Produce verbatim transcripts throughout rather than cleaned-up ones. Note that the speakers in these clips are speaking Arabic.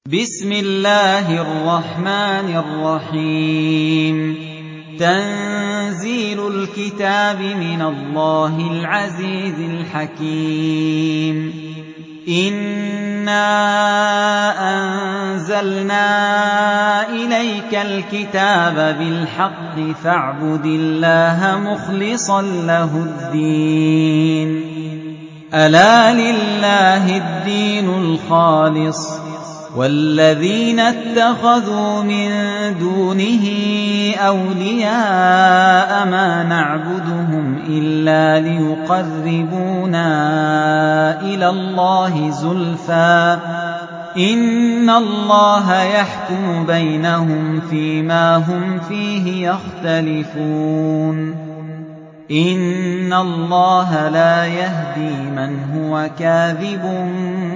بسم الله الرحمن الرحيم تنزيل الكتاب من الله العزيز الحكيم إنا أنزلنا إليك الكتاب بالحق فاعبد الله مخلصا له الدين ألا لله الدين الخالص والذين اتخذوا من دونه أولياء ما نعبدهم إلا ليقربونا إلى الله زلفى إن الله يحكم بينهم فيما هم فيه يختلفون إن الله لا يهدي من هو كاذب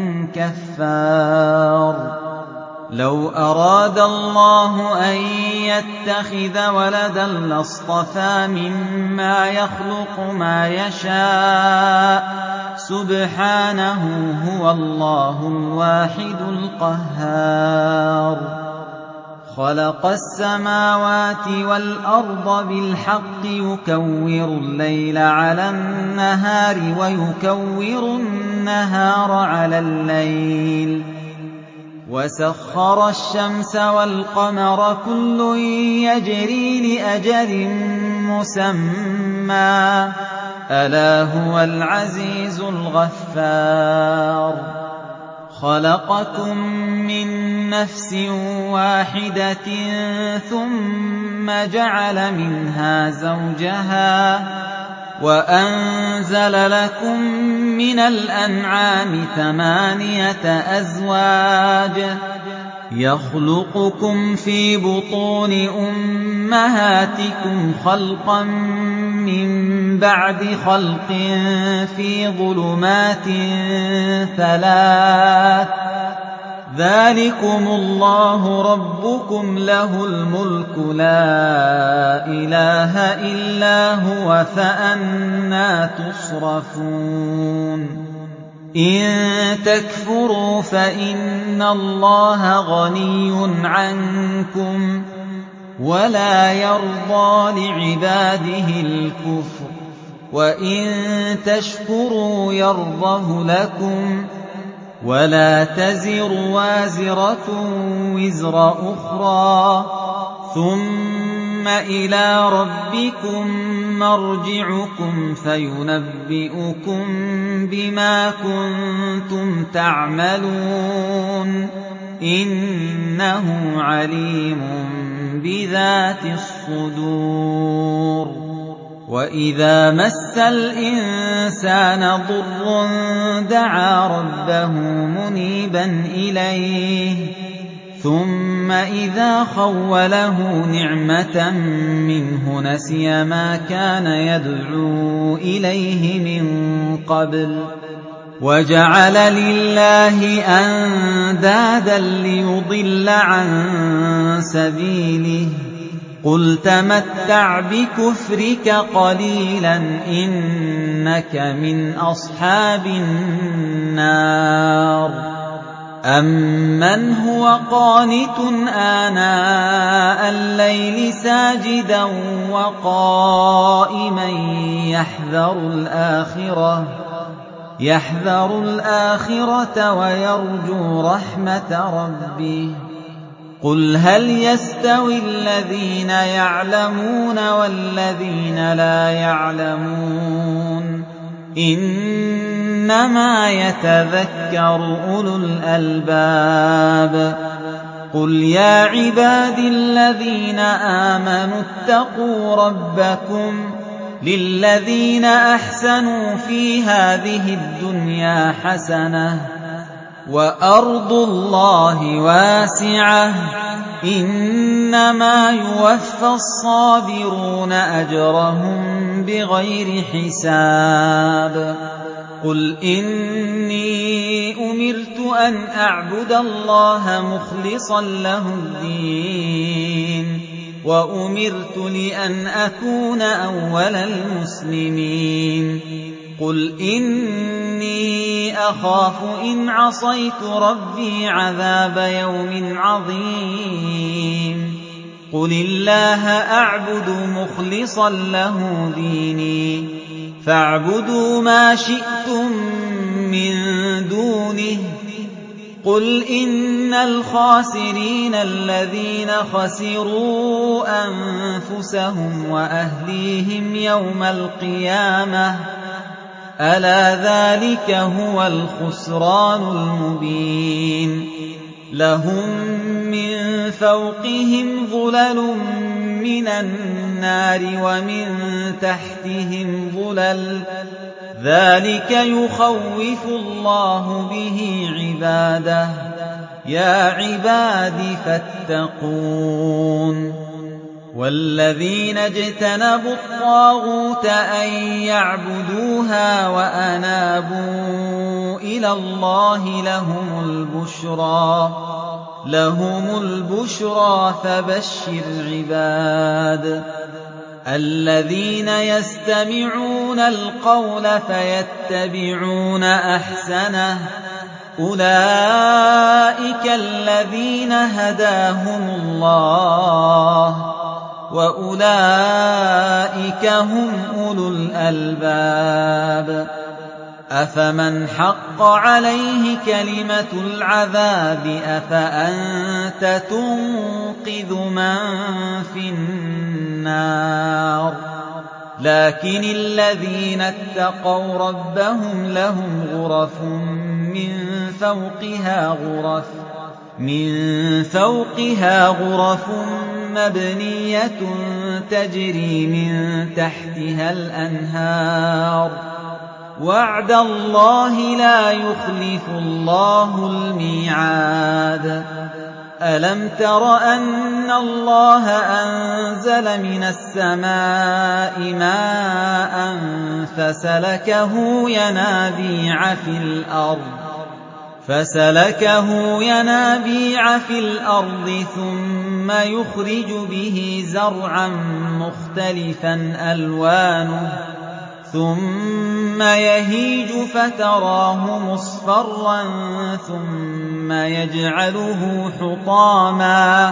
كفار لو أراد الله أن يتخذ ولدا لاصطفى مما يخلق ما يشاء سبحانه هو الله الواحد القهار خلق السماوات والأرض بالحق يكور الليل على النهار ويكور النهار على الليل وسخر الشمس والقمر كل يجري لأجل مسمى ألا هو العزيز الغفار خلقكم من نفس واحدة ثم جعل منها زوجها وأنزل لكم من الأنعام ثمانية أزواج يخلقكم في بطون أمهاتكم خلقا من بعد خلق في ظلمات ثلاث ذلكم الله ربكم له الملك لا إله إلا هو فأنى تصرفون إن تكفروا فإن الله غني عنكم ولا يرضى لعباده الكفر وإن تشكروا يرضه لكم ولا تزر وازرة وزر أخرى ثم إلى ربكم مرجعكم فينبئكم بما كنتم تعملون إنه عليم بذات الصدور وإذا مس الإنسان ضر دعا ربه منيبا إليه ثم إذا خوله نعمة منه نسي ما كان يدعو إليه من قبل وجعل لله أندادا ليضل عن سبيله قل تمتع بكفرك قليلا إنك من أصحاب النار أمن هو قانت آناء الليل ساجدا وقائما يحذر الآخرة يحذر الآخرة ويرجو رحمة ربه قل هل يستوي الذين يعلمون والذين لا يعلمون إنما يتذكر أولو الألباب قل يا عباد الذين آمنوا اتقوا ربكم للذين أحسنوا في هذه الدنيا حسنة وأرض الله واسعة إنما يوفى الصابرون أجرهم بغير حساب قل إني أمرت أن أعبد الله مخلصا له الدين وأمرت لأن أكون أول المسلمين قُلْ إِنِّي أَخَافُ إِنْ عَصَيْتُ رَبِّي عَذَابَ يَوْمٍ عَظِيمٍ قُلِ اللَّهَ أَعْبُدُ مُخْلِصًا لَّهُ دِينِي فَاعْبُدُوا مَا شِئْتُم مِّن دُونِهِ قُلْ إِنَّ الْخَاسِرِينَ الَّذِينَ خَسِرُوا أَنفُسَهُمْ وَأَهْلِيهِمْ يَوْمَ الْقِيَامَةِ أَلَا ذَلِكَ هُوَ الْخُسْرَانُ الْمُبِينُ لَهُم مِّن فَوْقِهِمْ ظُلَلٌ مِّنَ النَّارِ وَمِن تَحْتِهِمْ ظُلَلٌ ذَلِكَ يُخَوِّفُ اللَّهُ بِهِ عِبَادَهُ يَا عِبَادِ فَاتَّقُونِ وَالَّذِينَ اجْتَنَبُوا الطَّاغُوتَ أَن يَعْبُدُوهَا وَأَنَابُوا إِلَى اللَّهِ لَهُمُ الْبُشْرَىٰ لَهُمُ الْبُشْرَىٰ فَبَشِّرْ عِبَادِ الَّذِينَ يَسْتَمِعُونَ الْقَوْلَ فَيَتَّبِعُونَ أَحْسَنَهُ أُولَٰئِكَ الَّذِينَ هَدَاهُمُ اللَّهُ وَأُولَٰئِكَ هُمْ أُولُو الْأَلْبَابِ أَفَمَنْ حَقَّ عَلَيْهِ كَلِمَةُ الْعَذَابِ أَفَأَنتَ تُنقِذُ مَن فِي النَّارِ لَٰكِنِ الَّذِينَ اتَّقَوْا رَبَّهُمْ لَهُمْ غُرَفٌ مِّن فَوْقِهَا غُرَفٌ مِّن فَوْقِهَا غُرَفٌ مَّبْنِيَّةٌ تَجْرِي مِن تَحْتِهَا الْأَنْهَارُ وَعْدَ اللَّهِ لَا يُخْلِفُ اللَّهُ الْمِيعَادَ أَلَمْ تَرَ أَنَّ اللَّهَ أَنزَلَ مِنَ السَّمَاءِ مَاءً فَسَلَكَهُ يَنَابِيعَ فِي الْأَرْضِ فَسَلَكَهُ يَنَابِيعَ فِي الْأَرْضِ ثُمَّ يُخْرِجُ بِهِ زَرْعًا مُّخْتَلِفًا أَلْوَانُهُ ثُمَّ يَهِيجُ فَتَرَاهُ مُصْفَرًّا ثُمَّ يَجْعَلُهُ حُطَامًا ۚ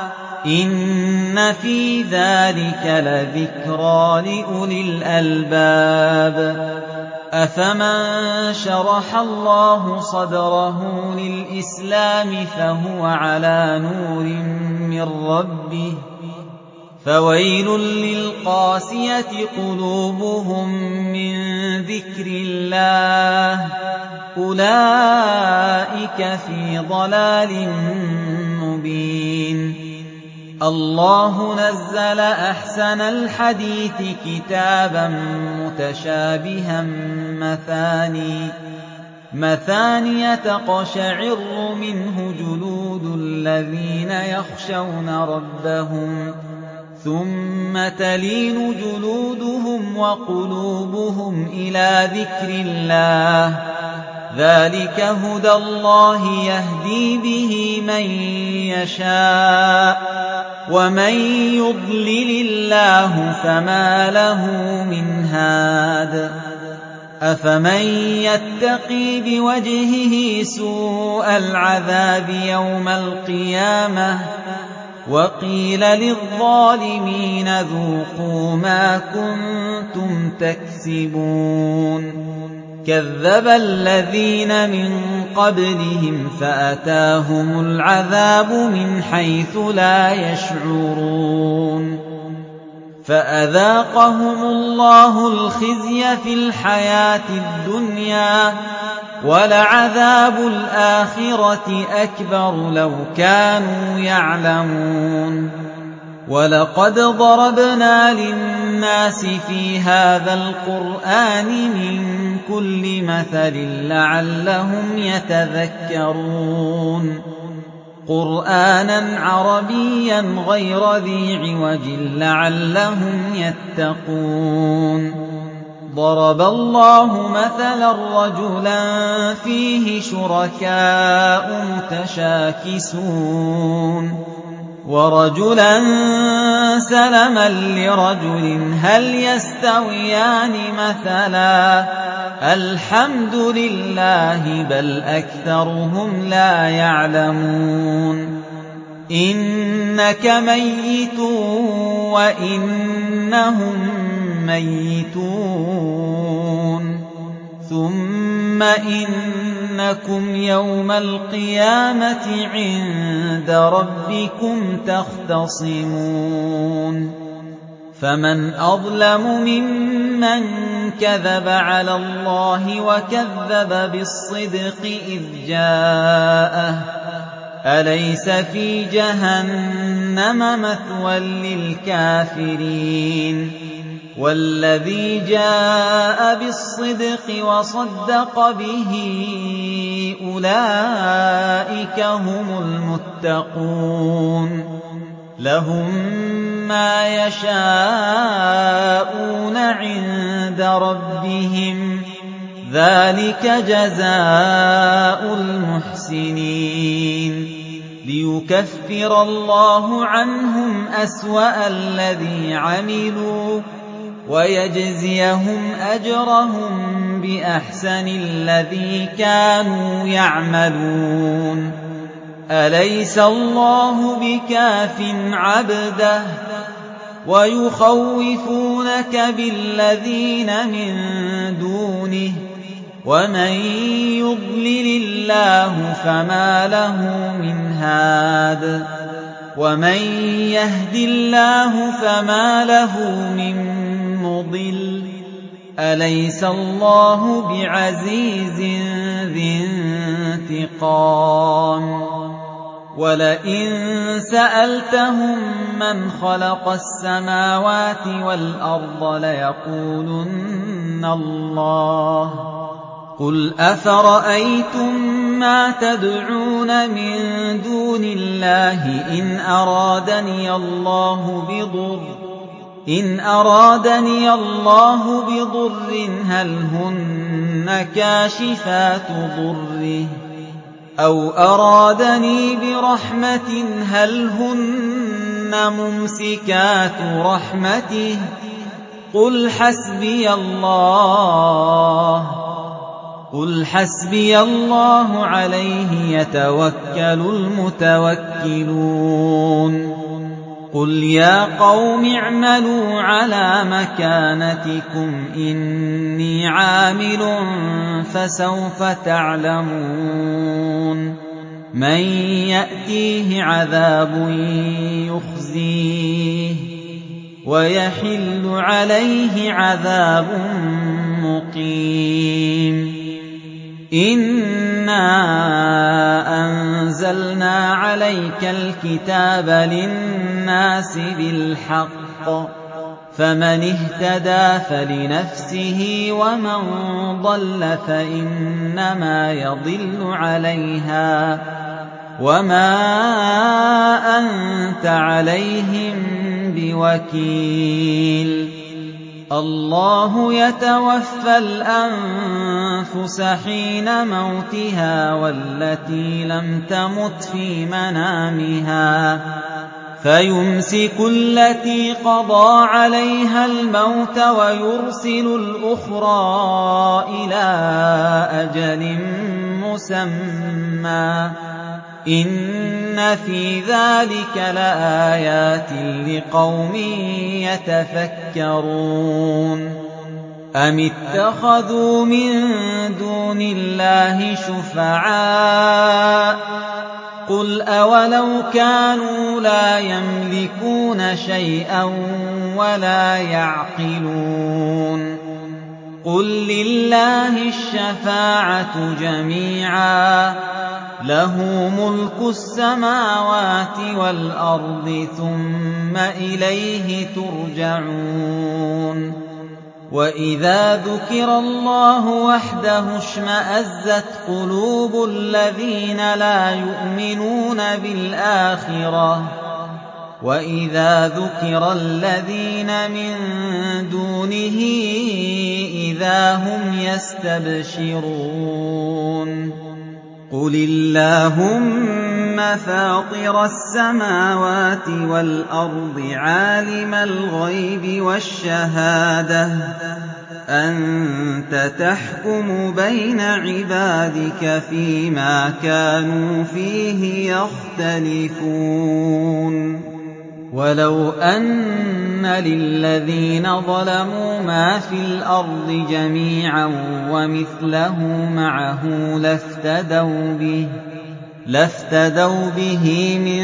إِنَّ فِي ذَٰلِكَ لَذِكْرَىٰ لِأُولِي الْأَلْبَابِ أَفَمَن شَرَحَ اللَّهُ صَدْرَهُ لِلْإِسْلَامِ فَهُوَ عَلَىٰ نُورٍ مِّن رَّبِّهِ فَوَيْلٌ لِّلْقَاسِيَةِ قُلُوبُهُم مِّن ذِكْرِ اللَّهِ أُولَٰئِكَ فِي ضَلَالٍ مُّبِينٍ اللَّهُ نَزَّلَ أَحْسَنَ الْحَدِيثِ كِتَابًا مُّتَشَابِهًا مَّثَانِيَ تَقْشَعِرُّ مِنْهُ جُلُودُ الَّذِينَ يَخْشَوْنَ رَبَّهُمْ ثُمَّ تَلِينُ جُلُودُهُمْ وَقُلُوبُهُمْ إِلَىٰ ذِكْرِ اللَّهِ ۚ ذَٰلِكَ هُدَى اللَّهِ يَهْدِي بِهِ مَن يَشَاءُ ۚ وَمَن يُضْلِلِ اللَّهُ فَمَا لَهُ مِنْ هَادٍ أَفَمَن يَتَّقِي بِوَجْهِهِ سُوءَ الْعَذَابِ يَوْمَ الْقِيَامَةِ وَقِيلَ لِلظَّالِمِينَ ذُوقُوا مَا كُنتُمْ تَكْسِبُونَ كَذَّبَ الَّذِينَ مِن قَبْلِهِمْ فَأَتَاهُمُ الْعَذَابُ مِنْ حَيْثُ لَا يَشْعُرُونَ فَأَذَاقَهُمُ اللَّهُ الْخِزْيَ فِي الْحَيَاةِ الدُّنْيَا ۖ وَلَعَذَابُ الْآخِرَةِ أَكْبَرُ لَوْ كَانُوا يَعْلَمُونَ وَلَقَدْ ضَرَبْنَا لِلنَّاسِ فِي هَٰذَا الْقُرْآنِ مِن كُلِّ مَثَلٍ لَّعَلَّهُمْ يَتَذَكَّرُونَ قُرْآنًا عَرَبِيًّا غَيْرَ ذِي عِوَجٍ لَّعَلَّهُمْ يَتَّقُونَ ضَرَبَ اللَّهُ مَثَلًا رَّجُلًا فِيهِ شُرَكَاءُ مُتَشَاكِسُونَ وَرَجُلًا سَلَمًا لِّرَجُلٍ هَلْ يَسْتَوِيَانِ مَثَلًا الحمد لله بل أكثرهم لا يعلمون إنك ميت وإنهم ميتون ثم إنكم يوم القيامة عند ربكم تختصمون فمن أظلم ممن كذب على الله وكذب بالصدق إذ جاءه أليس في جهنم مثوى للكافرين والذي جاء بالصدق وصدق به أولئك هم المتقون لهم ما يشاءون عند ربهم ذلك جزاء المحسنين ليكفر الله عنهم أسوأ الذي عملوا ويجزيهم أجرهم بأحسن الذي كانوا يعملون أليس الله بكاف عبده ويخوفونك بالذين من دونه ومن يضلل الله فما له من هاد ومن يهد الله فما له من مضل أليس الله بعزيز ذي انتقام ولئن سألتهم من خلق السماوات والأرض ليقولن الله قل أفرأيتم ما تدعون من دون الله إن أرادني الله بضر إن أرادني الله بضر هل هن كاشفات ضره أو أرادني برحمة هل هن ممسكات رحمته قل حسبي الله قل حسبي الله عليه يتوكل المتوكلون قل يا قوم اعملوا على مكانتكم إني عامل فسوف تعلمون من يأتيه عذاب يخزيه ويحل عليه عذاب مقيم إنا أنزلنا عليك الكتاب للناس بالحق فمن اهتدى فلنفسه ومن ضل فإنما يضل عليها وما أنت عليهم بوكيل الله يتوفى الأنفس حين موتها والتي لم تمت في منامها فيمسك التي قضى عليها الموت ويرسل الأخرى إلى أجل مسمى إن في ذلك لآيات لقوم يتفكرون أم اتخذوا من دون الله شفعاء قل أولو كانوا لا يملكون شيئا ولا يعقلون قل لله الشفاعة جميعا له ملك السماوات والأرض ثم إليه ترجعون وإذا ذكر الله وحده اشمأزت قلوب الذين لا يؤمنون بالآخرة وإذا ذكر الذين من دونه إذا هم يستبشرون قل اللهم فاطر السماوات والأرض عالم الغيب والشهادة أَنتَ تَحْكُمُ بَيْنَ عِبَادِكَ فِيمَا كَانُوا فِيهِ يَخْتَلِفُونَ وَلَوْ أَنَّ لِلَّذِينَ ظَلَمُوا مَا فِي الْأَرْضِ جَمِيعًا وَمِثْلَهُ مَعَهُ لَافْتَدَوْا بِهِ لَافْتَدَوْا بِهِ مِن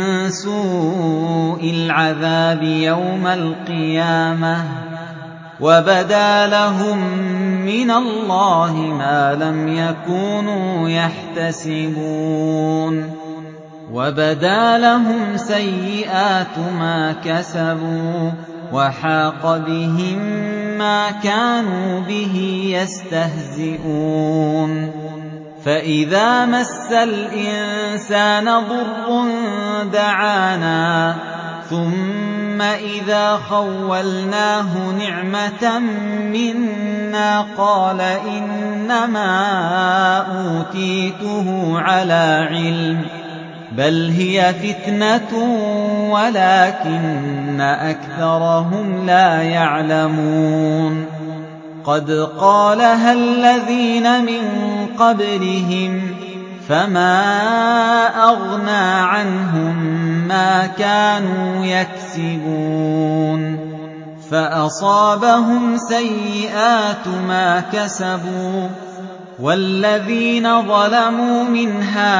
سُوءِ الْعَذَابِ يَوْمَ الْقِيَامَةِ وَبَدَا لَهُم مِّنَ اللَّهِ مَا لَمْ يَكُونُوا يَحْتَسِبُونَ وَبَدَا لَهُمْ سَيِّئَاتُ مَا كَسَبُوا وَحَاقَ بِهِم مَّا كَانُوا بِهِ يَسْتَهْزِئُونَ فَإِذَا مَسَّ الْإِنسَانَ ضُرٌّ دَعَانَا ثُمَّ إِذَا خَوَّلْنَاهُ نِعْمَةً مِنَّا قَالَ إِنَّمَا أُوتِيتُهُ عَلَىٰ عِلْمٍ بَلْ هِيَ فِتْنَةٌ وَلَٰكِنَّ أَكْثَرَهُمْ لَا يَعْلَمُونَ قَدْ قَالَهَا الَّذِينَ مِن قَبْلِهِمْ فَمَا أَغْنَىٰ عَنْهُم مَّا كَانُوا يَكْسِبُونَ فَأَصَابَهُمْ سَيِّئَاتُ مَا كَسَبُوا وَالَّذِينَ ظَلَمُوا مِنْ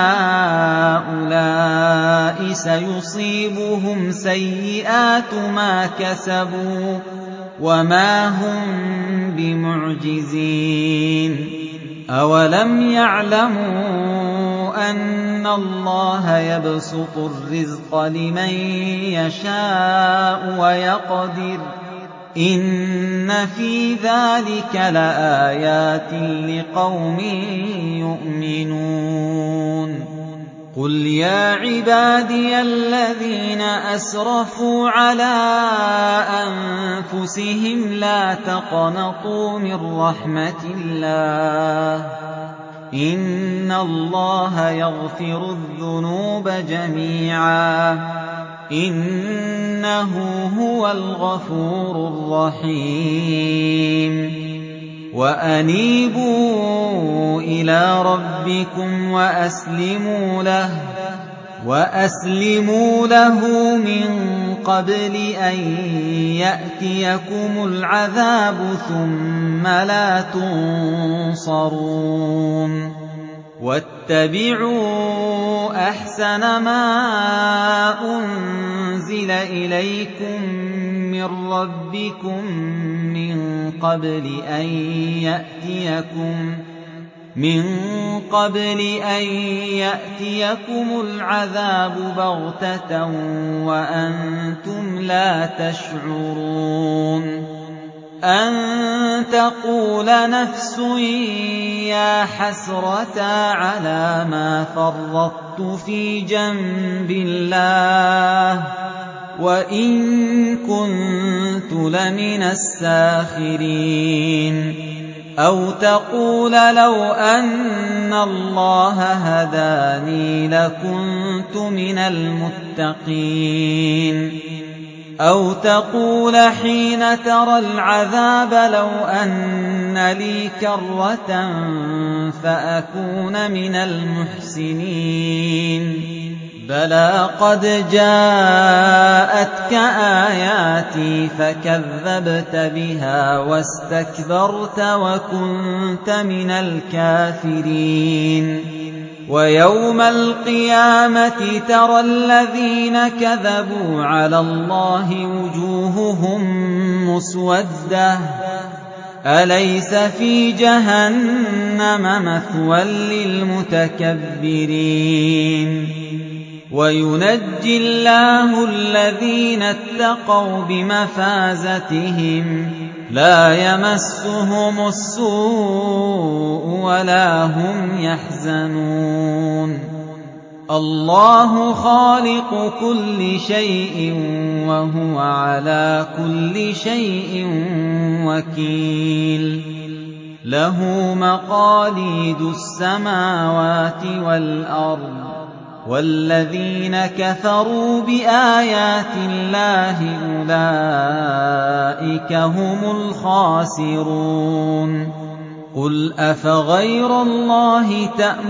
هَٰؤُلَاءِ سَيُصِيبُهُمْ سَيِّئَاتُ مَا كَسَبُوا وَمَا هُم بِمُعْجِزِينَ أَوَلَمْ يَعْلَمُوا أَنَّ اللَّهَ يَبْسُطُ الرِّزْقَ لِمَن يَشَاءُ وَيَقْدِرُ إِنَّ فِي ذَلِكَ لَآيَاتٍ لِقَوْمٍ يُؤْمِنُونَ قُلْ يَا عِبَادِيَ الَّذِينَ أَسْرَفُوا عَلَىٰ أَنفُسِهِمْ لَا تَقْنَطُوا مِن رَّحْمَةِ اللَّهِ إِنَّ اللَّهَ يَغْفِرُ الذُّنُوبَ جَمِيعًا إِنَّهُ هُوَ الْغَفُورُ الرَّحِيمُ وَأَنِيبُوا إِلَىٰ رَبِّكُمْ وَأَسْلِمُوا لَهُ وَأَسْلِمُوا لَهُ مِن قَبْلِ أَن يَأْتِيَكُمُ الْعَذَابُ ثُمَّ لَا تُنصَرُونَ وَاتَّبِعُوا أَحْسَنَ مَا أُنزِلَ إِلَيْكُم مِّن رَّبِّكُم مِّن قَبْلِ أَن يَأْتِيَكُمْ مِن قَبْلِ أَن يَأْتِيَكُمُ الْعَذَابُ بَغْتَةً وَأَنتُمْ لَا تَشْعُرُونَ أَن تَقُولَ نَفْسٌ يَا حَسْرَتَا عَلَىٰ مَا فَرَّطتُ فِي جَنبِ اللَّهِ وَإِن كُنتُ لَمِنَ السَّاخِرِينَ أَوْ تَقُولَ لَوْ أَنَّ اللَّهَ هَدَانِي لَكُنتُ مِنَ الْمُتَّقِينَ أَوْ تَقُولَ حِينَ تَرَى الْعَذَابَ لَوْ أَنَّ لِي كَرَّةً فَأَكُونَ مِنَ الْمُحْسِنِينَ بَلَىٰ قَدْ جَاءَتْكَ آيَاتِي فَكَذَّبْتَ بِهَا وَاسْتَكْبَرْتَ وَكُنتَ مِنَ الْكَافِرِينَ وَيَوْمَ الْقِيَامَةِ تَرَى الَّذِينَ كَذَبُوا عَلَى اللَّهِ وُجُوهُهُم مُّسْوَدَّةٌ أَلَيْسَ فِي جَهَنَّمَ مَثْوًى لِّلْمُتَكَبِّرِينَ وَيُنَجِّي اللَّهُ الَّذِينَ اتَّقَوْا بِمَفَازَتِهِمْ لَا يَمَسُّهُمُ السُّوءُ وَلَا هُمْ يَحْزَنُونَ اللَّهُ خَالِقُ كُلِّ شَيْءٍ وَهُوَ عَلَىٰ كُلِّ شَيْءٍ وَكِيلٌ لَّهُ مَقَالِيدُ السَّمَاوَاتِ وَالْأَرْضِ وَالَّذِينَ كَفَرُوا بِآيَاتِ اللَّهِ أُولَٰئِكَ هُمُ الْخَاسِرُونَ قُلْ أَفَغَيْرَ اللَّهِ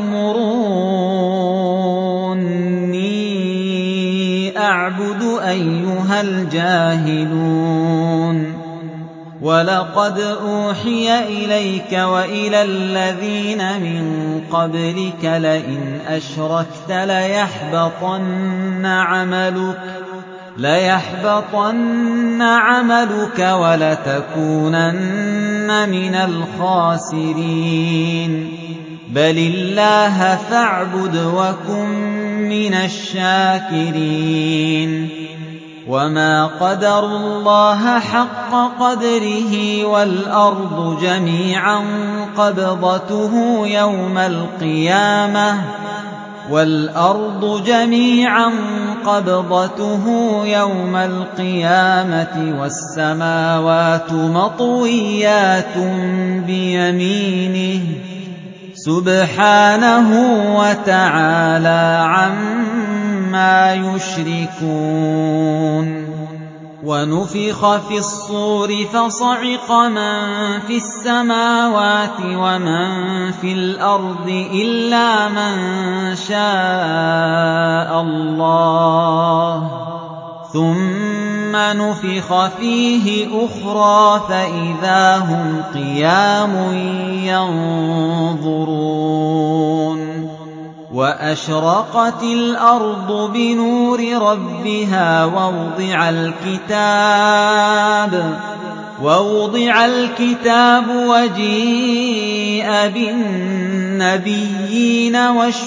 تَأْمُرُونِّي أَعْبُدُ أَيُّهَا الْجَاهِلُونَ وَلَقَدْ أُوحِيَ إِلَيْكَ وَإِلَى الَّذِينَ مِن قَبْلِكَ لَئِنْ أَشْرَكْتَ لَيَحْبَطَنَّ عَمَلُكَ لَيَحْبَطَنَّ عَمَلُكَ وَلَتَكُونَنَّ مِنَ الْخَاسِرِينَ بَلِ اللَّهَ فَاعْبُدْ وَكُن مِّنَ الشَّاكِرِينَ وَمَا قَدَرُوا اللَّهَ حَقَّ قَدْرِهِ وَالْأَرْضُ جَمِيعًا قَبْضَتُهُ يَوْمَ الْقِيَامَةِ وَالْأَرْضُ جَمِيعًا قَبْضَتُهُ يَوْمَ الْقِيَامَةِ وَالسَّمَاوَاتُ مَطْوِيَّاتٌ بِيَمِينِهِ سُبْحَانَهُ وَتَعَالَىٰ عَمَّا يُشْرِكُونَ وَنُفِخَ فِي الصُّورِ فَصَعِقَ مَن فِي السَّمَاوَاتِ وَمَن فِي الْأَرْضِ إِلَّا مَن شَاءَ اللَّهُ ثُمَّ نُفِخَ فِيهِ أُخْرَىٰ فَإِذَا هُمْ قِيَامٌ يَنظُرُونَ وَأَشْرَقَتِ الْأَرْضُ بِنُورِ رَبِّهَا وَوُضِعَ الْكِتَابُ وَوُضِعَ الْكِتَابُ وَجِيءَ بِالنَّبِيِّينَ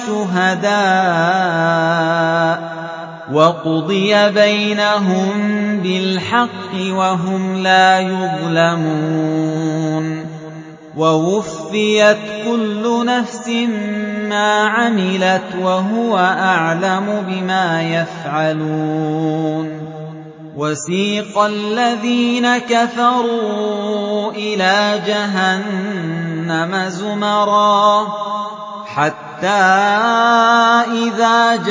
وَالشُّهَدَاءِ وَقُضِيَ بَيْنَهُم بِالْحَقِّ وَهُمْ لَا يُظْلَمُونَ وَوُفِّيَتْ كُلُّ نَفْسٍ مَّا عَمِلَتْ وَهُوَ أَعْلَمُ بِمَا يَفْعَلُونَ وَسِيقَ الَّذِينَ كَفَرُوا إِلَىٰ جَهَنَّمَ زُمَرًا حَتَّىٰ إِذَا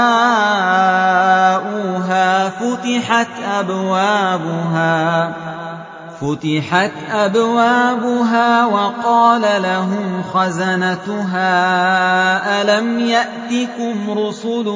جَاءُوهَا فُتِحَتْ أَبْوَابُهَا فُتِحَتْ أَبْوَابُهَا وَقَالَ لَهُمْ خَزَنَتُهَا أَلَمْ يَأْتِكُمْ رُسُلٌ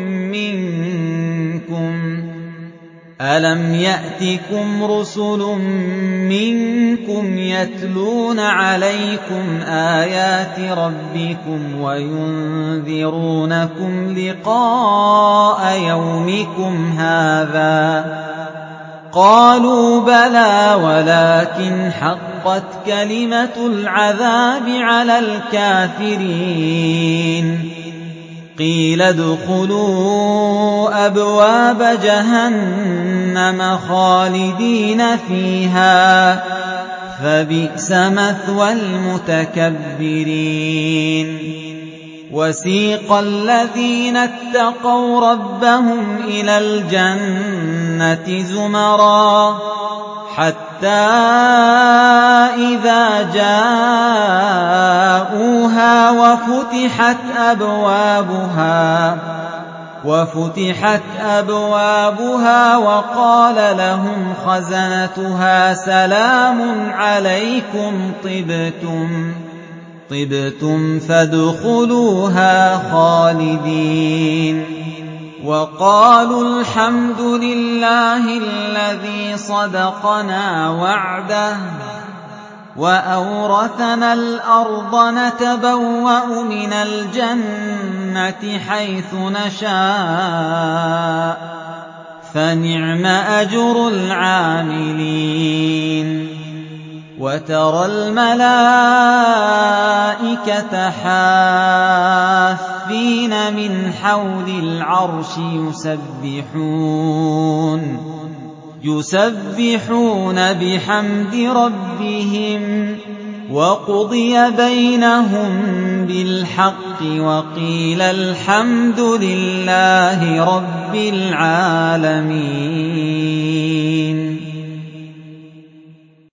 مِّنكُمْ أَلَمْ يَأْتِكُمْ رُسُلٌ مِّنكُمْ يَتْلُونَ عَلَيْكُمْ آيَاتِ رَبِّكُمْ وَيُنذِرُونَكُمْ لِقَاءَ يَوْمِكُمْ هَٰذَا قَالُوا بَلَىٰ وَلَٰكِنْ حَقَّتْ كَلِمَةُ الْعَذَابِ عَلَى الْكَافِرِينَ قِيلَ ادْخُلُوا أَبْوَابَ جَهَنَّمَ خَالِدِينَ فِيهَا فَبِئْسَ مَثْوَى الْمُتَكَبِّرِينَ وَسِيقَ الَّذِينَ اتَّقَوْا رَبَّهُمْ إِلَى الْجَنَّةِ زُمَرًا حَتَّىٰ إِذَا جَاءُوهَا وَفُتِحَتْ أَبْوَابُهَا وَفُتِحَتْ أَبْوَابُهَا وَقَالَ لَهُمْ خَزَنَتُهَا سَلَامٌ عَلَيْكُمْ طِبْتُمْ طِبْتُمْ فَادْخُلُوهَا خَالِدِينَ وَقَالُوا الْحَمْدُ لِلَّهِ الَّذِي صَدَقَنَا وَعْدَهُ وَأَوْرَثَنَا الْأَرْضَ نَتَبَوَّأُ مِنَ الْجَنَّةِ حَيْثُ نَشَاءُ فَنِعْمَ أَجْرُ الْعَامِلِينَ وَتَرَى الْمَلَائِكَةَ حَافِّينَ مِنْ حَوْلِ الْعَرْشِ يُسَبِّحُونَ يُسَبِّحُونَ بِحَمْدِ رَبِّهِمْ وَقُضِيَ بَيْنَهُم بِالْحَقِّ وَقِيلَ الْحَمْدُ لِلَّهِ رَبِّ الْعَالَمِينَ